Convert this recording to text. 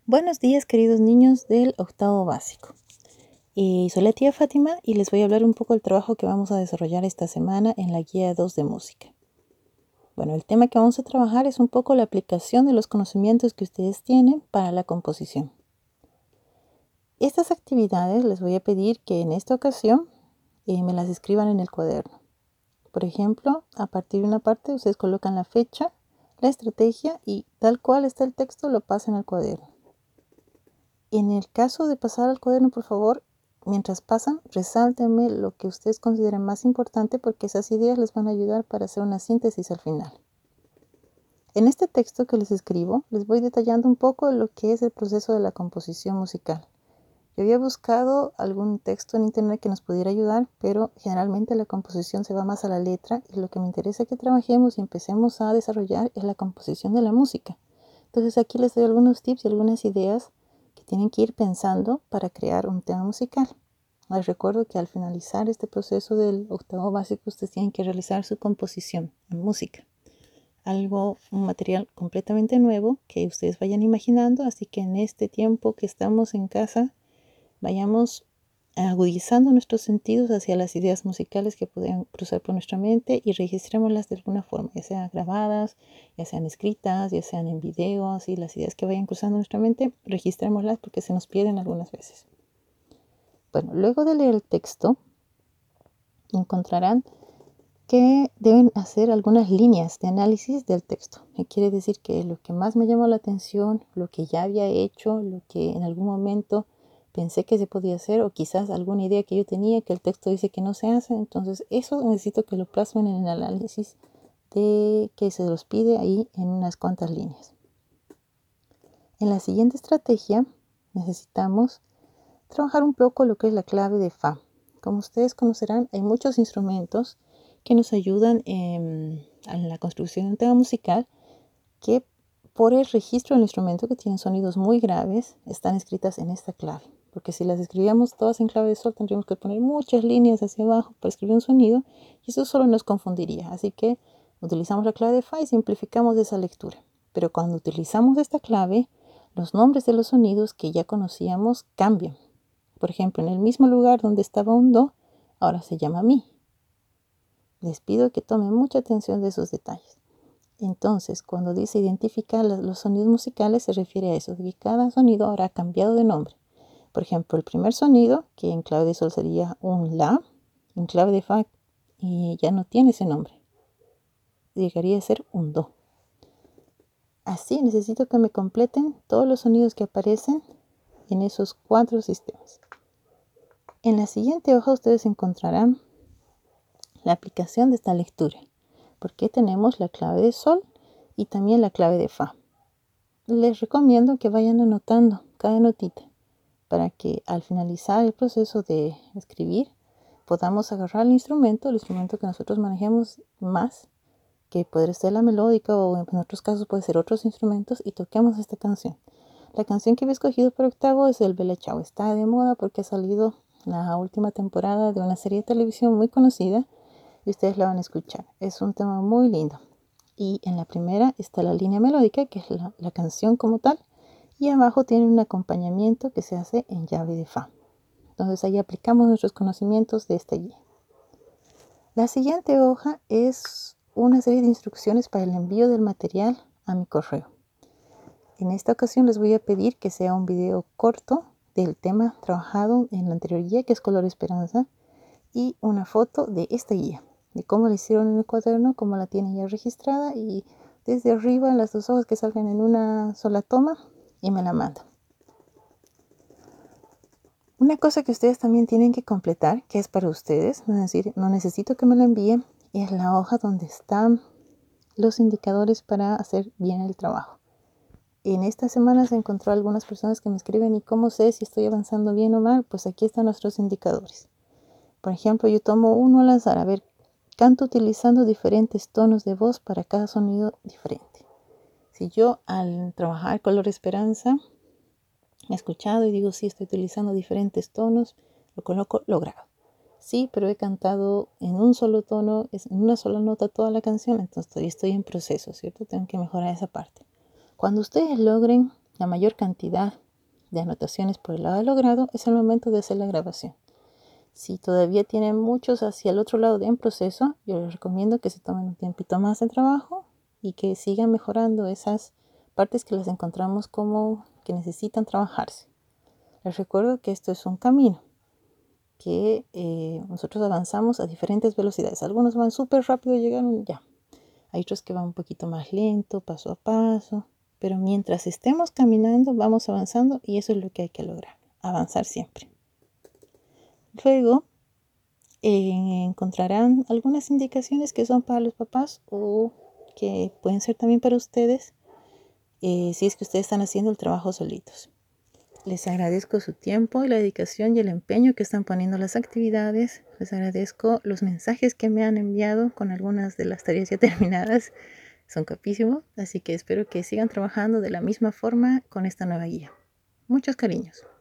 Buenos días, queridos niños del octavo básico. Soy la tía Fátima y les voy a hablar un poco del trabajo que vamos a desarrollar esta semana en la guía 2 de música. Bueno, el tema que vamos a trabajar es un poco la aplicación de los conocimientos que ustedes tienen para la composición. Estas actividades les voy a pedir que en esta ocasión me las escriban en el cuaderno. Por ejemplo, a partir de una parte ustedes colocan la fecha, la estrategia y tal cual está el texto lo pasan al cuaderno. En el caso de pasar al cuaderno, por favor, mientras pasan, resáltenme lo que ustedes consideren más importante porque esas ideas les van a ayudar para hacer una síntesis al final. En este texto que les escribo, les voy detallando un poco lo que es el proceso de la composición musical. Yo había buscado algún texto en internet que nos pudiera ayudar, pero generalmente la composición se va más a la letra y lo que me interesa que trabajemos y empecemos a desarrollar es la composición de la música. Entonces aquí les doy algunos tips y algunas ideas que tienen que ir pensando para crear un tema musical. Les recuerdo que al finalizar este proceso del octavo básico, ustedes tienen que realizar su composición en música. Un material completamente nuevo que ustedes vayan imaginando, así que en este tiempo que estamos en casa, vayamos agudizando nuestros sentidos hacia las ideas musicales que pueden cruzar por nuestra mente y registrémoslas de alguna forma, ya sean grabadas, ya sean escritas, ya sean en videos, y las ideas que vayan cruzando nuestra mente, registrémoslas porque se nos pierden algunas veces. Bueno, luego de leer el texto, encontrarán que deben hacer algunas líneas de análisis del texto. Quiere decir que lo que más me llamó la atención, lo que ya había hecho, lo que en algún momento pensé que se podía hacer o quizás alguna idea que yo tenía que el texto dice que no se hace. Entonces eso necesito que lo plasmen en el análisis de que se los pide ahí en unas cuantas líneas. En la siguiente estrategia necesitamos trabajar un poco lo que es la clave de Fa. Como ustedes conocerán, hay muchos instrumentos que nos ayudan en la construcción de un tema musical que por el registro del instrumento, que tienen sonidos muy graves, están escritas en esta clave. Porque si las escribíamos todas en clave de sol, tendríamos que poner muchas líneas hacia abajo para escribir un sonido y eso solo nos confundiría. Así que utilizamos la clave de Fa y simplificamos esa lectura. Pero cuando utilizamos esta clave, los nombres de los sonidos que ya conocíamos cambian. Por ejemplo, en el mismo lugar donde estaba un do, ahora se llama mi. Les pido que tomen mucha atención de esos detalles. Entonces, cuando dice identificar los sonidos musicales, se refiere a eso, de que cada sonido ahora ha cambiado de nombre. Por ejemplo, el primer sonido, que en clave de sol sería un la, en clave de fa ya no tiene ese nombre. Llegaría a ser un do. Así necesito que me completen todos los sonidos que aparecen en esos 4 sistemas. En la siguiente hoja ustedes encontrarán la aplicación de esta lectura, porque tenemos la clave de sol y también la clave de fa. Les recomiendo que vayan anotando cada notita para que al finalizar el proceso de escribir podamos agarrar el instrumento que nosotros manejemos más, que puede ser la melódica o en otros casos puede ser otros instrumentos, y toquemos esta canción. La canción que he escogido para octavo es el Bella Ciao. Está de moda porque ha salido la última temporada de una serie de televisión muy conocida y ustedes la van a escuchar. Es un tema muy lindo. Y en la primera está la línea melódica, que es la canción como tal, y abajo tiene un acompañamiento que se hace en llave de fa. Entonces ahí aplicamos nuestros conocimientos de esta guía. La siguiente hoja es una serie de instrucciones para el envío del material a mi correo. En esta ocasión les voy a pedir que sea un video corto del tema trabajado en la anterior guía, que es Color Esperanza, y una foto de esta guía, de cómo la hicieron en el cuaderno, cómo la tienen ya registrada, y desde arriba las 2 hojas que salgan en una sola toma y me la mandan. Una cosa que ustedes también tienen que completar, que es para ustedes, es decir, no necesito que me lo envíen, es la hoja donde están los indicadores para hacer bien el trabajo. En esta semana se encontró algunas personas que me escriben, ¿y cómo sé si estoy avanzando bien o mal? Pues aquí están nuestros indicadores. Por ejemplo, yo tomo uno al azar, a ver, canto utilizando diferentes tonos de voz para cada sonido diferente. Si yo al trabajar Color Esperanza he escuchado y digo, sí, estoy utilizando diferentes tonos, lo coloco logrado. Sí, pero he cantado en un solo tono, en una sola nota toda la canción, entonces todavía estoy en proceso, ¿cierto? Tengo que mejorar esa parte. Cuando ustedes logren la mayor cantidad de anotaciones por el lado de logrado, es el momento de hacer la grabación. Si todavía tienen muchos hacia el otro lado de en proceso, yo les recomiendo que se tomen un tiempito más de trabajo y que sigan mejorando esas partes que las encontramos como que necesitan trabajarse. Les recuerdo que esto es un camino, que nosotros avanzamos a diferentes velocidades. Algunos van súper rápido, llegaron ya. Hay otros que van un poquito más lento, paso a paso. Pero mientras estemos caminando, vamos avanzando y eso es lo que hay que lograr, avanzar siempre. Luego encontrarán algunas indicaciones que son para los papás o que pueden ser también para ustedes si es que ustedes están haciendo el trabajo solitos. Les agradezco su tiempo y la dedicación y el empeño que están poniendo las actividades. Les agradezco los mensajes que me han enviado con algunas de las tareas ya terminadas. Son capísimos, así que espero que sigan trabajando de la misma forma con esta nueva guía. Muchos cariños.